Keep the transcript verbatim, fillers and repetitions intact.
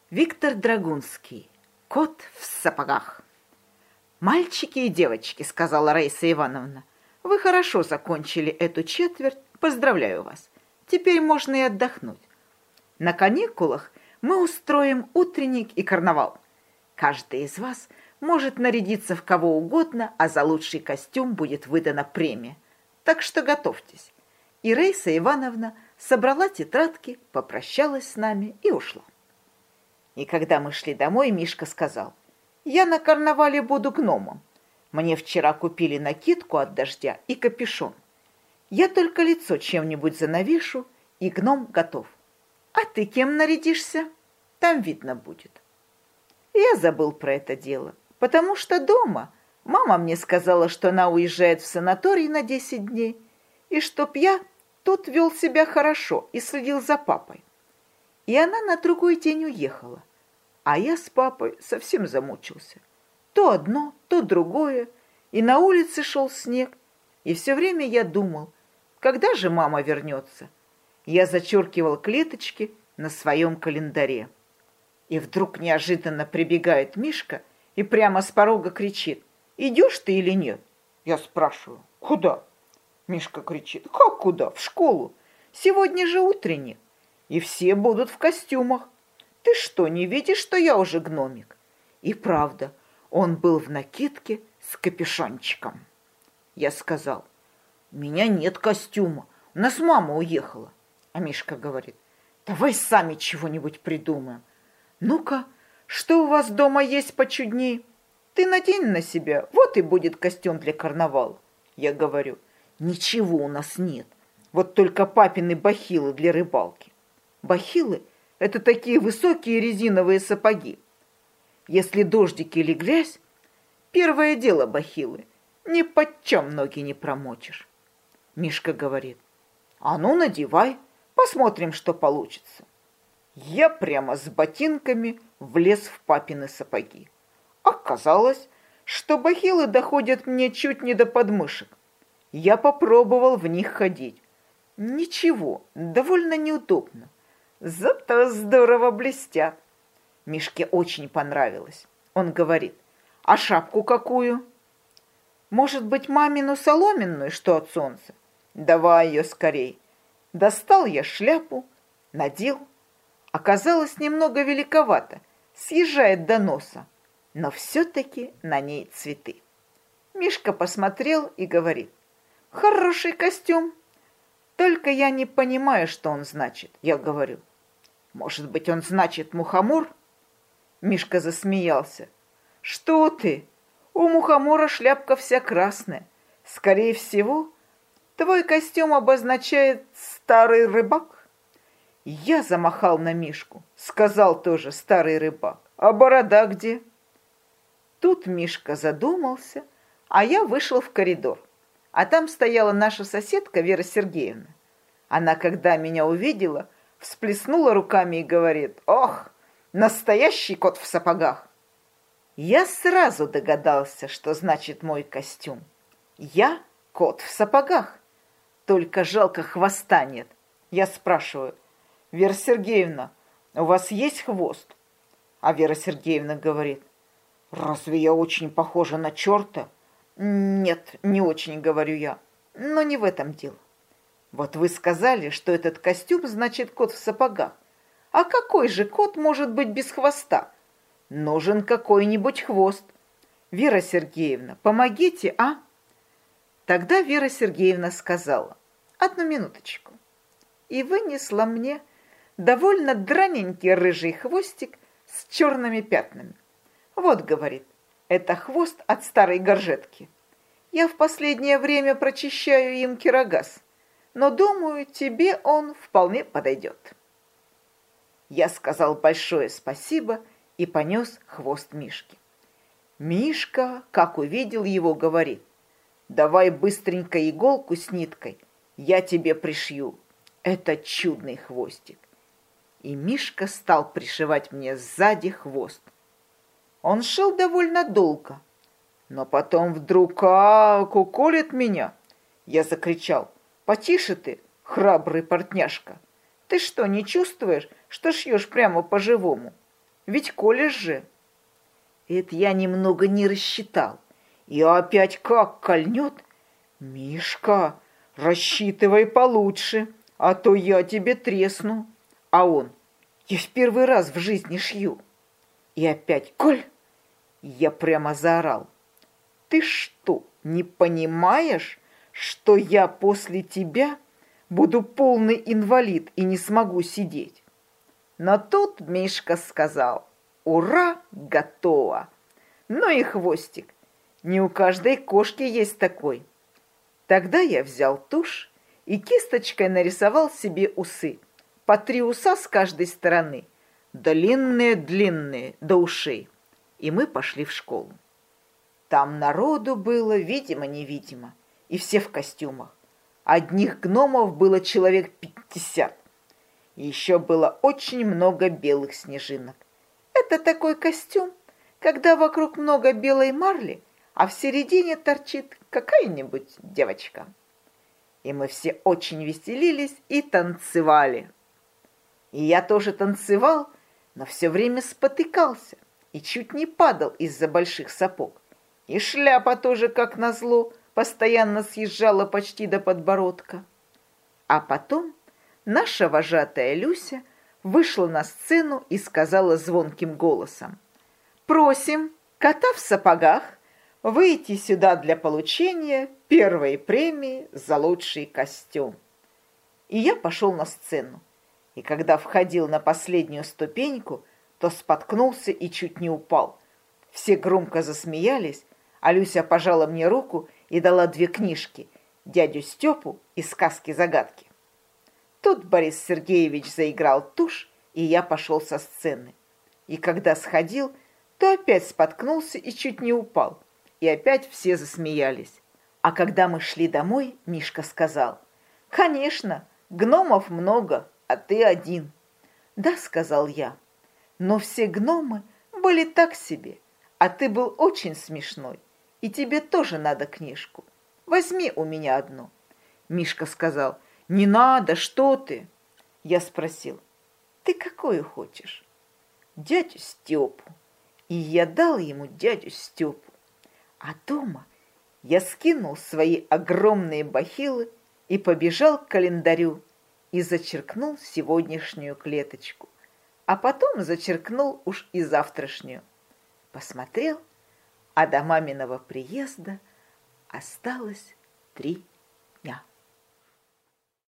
Виктор Драгунский. Кот в сапогах. «Мальчики и девочки», — сказала Раиса Ивановна, — «вы хорошо закончили эту четверть, поздравляю вас. Теперь можно и отдохнуть. На каникулах мы устроим утренник и карнавал. Каждый из вас может нарядиться в кого угодно, а за лучший костюм будет выдана премия. Так что готовьтесь». И Раиса Ивановна собрала тетрадки, попрощалась с нами и ушла. И когда мы шли домой, Мишка сказал: «Я на карнавале буду гномом. Мне вчера купили накидку от дождя и капюшон. Я только лицо чем-нибудь занавешу, и гном готов. А ты кем нарядишься? Там видно будет». Я забыл про это дело, потому что дома мама мне сказала, что она уезжает в санаторий на десять дней, и чтоб я тут вел себя хорошо и следил за папой. И она на другой день уехала. А я с папой совсем замучился. То одно, то другое, и на улице шел снег, и все время я думал, когда же мама вернется. Я зачеркивал клеточки на своем календаре. И вдруг неожиданно прибегает Мишка и прямо с порога кричит: «Идешь ты или нет?» Я спрашиваю: «Куда?» Мишка кричит: «Как куда? В школу. Сегодня же утренник, и все будут в костюмах. Ты что, не видишь, что я уже гномик?» И правда, он был в накидке с капюшончиком. Я сказал: «У меня нет костюма, у нас мама уехала». А Мишка говорит: «Давай сами чего-нибудь придумаем. Ну-ка, что у вас дома есть почудней? Ты надень на себя, вот и будет костюм для карнавала». Я говорю: «Ничего у нас нет, вот только папины бахилы для рыбалки». Бахилы — это такие высокие резиновые сапоги. Если дождик или грязь, первое дело бахилы, ни почем ноги не промочишь. Мишка говорит: «А ну, надевай, посмотрим, что получится». Я прямо с ботинками влез в папины сапоги. Оказалось, что бахилы доходят мне чуть не до подмышек. Я попробовал в них ходить. Ничего, довольно неудобно. Зато здорово блестят. Мишке очень понравилось. Он говорит: «А шапку какую?» «Может быть, мамину соломенную, что от солнца?» «Давай ее скорей». Достал я шляпу, надел. Оказалось немного великовато, съезжает до носа, но все-таки на ней цветы. Мишка посмотрел и говорит: «Хороший костюм. Только я не понимаю, что он значит». Я говорю: «Может быть, он значит мухомор?» Мишка засмеялся. «Что ты? У мухомора шляпка вся красная. Скорее всего, твой костюм обозначает старый рыбак». Я замахал на Мишку, сказал тоже старый рыбак: «А борода где?» Тут Мишка задумался, а я вышел в коридор. А там стояла наша соседка Вера Сергеевна. Она, когда меня увидела, всплеснула руками и говорит: «Ох, настоящий кот в сапогах!» Я сразу догадался, что значит мой костюм. Я кот в сапогах. Только жалко, хвоста нет. Я спрашиваю: «Вера Сергеевна, у вас есть хвост?» А Вера Сергеевна говорит: «Разве я очень похожа на черта?» «Нет, не очень», — говорю я, — «но не в этом дело. Вот вы сказали, что этот костюм значит кот в сапогах. А какой же кот может быть без хвоста? Нужен какой-нибудь хвост. Вера Сергеевна, помогите, а?» Тогда Вера Сергеевна сказала: «Одну минуточку», и вынесла мне довольно драненький рыжий хвостик с черными пятнами. «Вот, — говорит, — это хвост от старой горжетки. Я в последнее время прочищаю им кирогаз, но, думаю, тебе он вполне подойдет». Я сказал большое спасибо и понес хвост Мишке. Мишка, как увидел его, говорит: «Давай быстренько иголку с ниткой, я тебе пришью. Это чудный хвостик». И Мишка стал пришивать мне сзади хвост. Он шел довольно долго, но потом вдруг как уколет меня. Я закричал: «Потише ты, храбрый портняшка! Ты что, не чувствуешь, что шьешь прямо по-живому?» Ведь колешь же. Это я немного не рассчитал. И опять как кольнет. Мишка, рассчитывай получше, а то я тебе тресну. А он: я в первый раз в жизни шью. И опять коль. Я прямо заорал: ты что, не понимаешь, что я после тебя буду полный инвалид и не смогу сидеть? Но тут Мишка сказал: ура, готово. Ну и хвостик. Не у каждой кошки есть такой. Тогда я взял тушь и кисточкой нарисовал себе усы. По три уса с каждой стороны. Длинные-длинные, до ушей. И мы пошли в школу. Там народу было видимо-невидимо. И все в костюмах. Одних гномов было человек пятьдесят. Еще было очень много белых снежинок. Это такой костюм, когда вокруг много белой марли, а в середине торчит какая-нибудь девочка. И мы все очень веселились и танцевали. И я тоже танцевал, но все время спотыкался и чуть не падал из-за больших сапог. И шляпа тоже, как назло, постоянно съезжала почти до подбородка. А потом наша вожатая Люся вышла на сцену и сказала звонким голосом: «Просим кота в сапогах выйти сюда для получения первой премии за лучший костюм». И я пошел на сцену, и когда входил на последнюю ступеньку, то споткнулся и чуть не упал. Все громко засмеялись, а Люся пожала мне руку и дала две книжки: «Дядю Степу» и «Сказки-загадки». Тут Борис Сергеевич заиграл тушь, и я пошел со сцены. И когда сходил, то опять споткнулся и чуть не упал. И опять все засмеялись. А когда мы шли домой, Мишка сказал: «Конечно, гномов много, а ты один». «Да», — сказал я, — «но все гномы были так себе, а ты был очень смешной, и тебе тоже надо книжку. Возьми у меня одну». Мишка сказал: «Не надо, что ты?» Я спросил: «Ты какую хочешь?» «Дядю Степу». И я дал ему дядю Степу. А дома я скинул свои огромные бахилы и побежал к календарю и зачеркнул сегодняшнюю клеточку, а потом зачеркнул уж и завтрашнюю. Посмотрел, а до маминого приезда осталось три